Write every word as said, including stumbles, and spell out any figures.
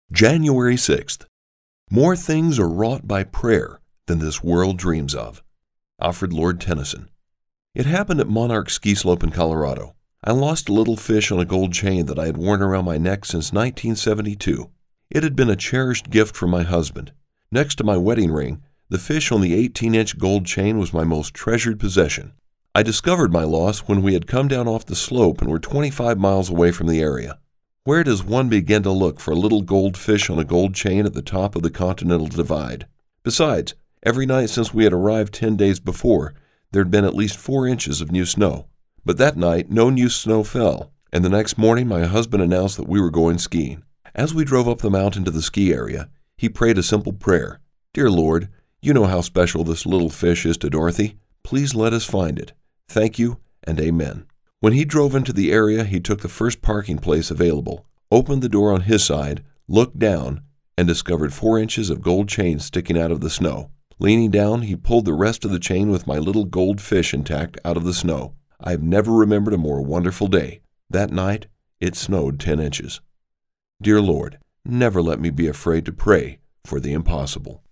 January sixth. More things are wrought by prayer than this world dreams of. Alfred Lord Tennyson. It happened at Monarch Ski Slope in Colorado. I lost a little fish on a gold chain that I had worn around my neck since nineteen seventy-two. It had been a cherished gift from my husband. Next to my wedding ring, the fish on the eighteen-inch gold chain was my most treasured possession. I discovered my loss when we had come down off the slope and were twenty-five miles away from the area. Where does one begin to look for a little gold fish on a gold chain at the top of the Continental Divide? Besides, every night since we had arrived ten days before, there had been at least four inches of new snow. But that night, no new snow fell, and the next morning my husband announced that we were going skiing. As we drove up the mountain to the ski area, he prayed a simple prayer. "Dear Lord, you know how special this little fish is to Dorothy. Please let us find it. Thank you, and amen." When he drove into the area, he took the first parking place available, opened the door on his side, looked down, and discovered four inches of gold chain sticking out of the snow. Leaning down, he pulled the rest of the chain with my little gold fish intact out of the snow. I have never remembered a more wonderful day. That night, it snowed ten inches. Dear Lord, never let me be afraid to pray for the impossible.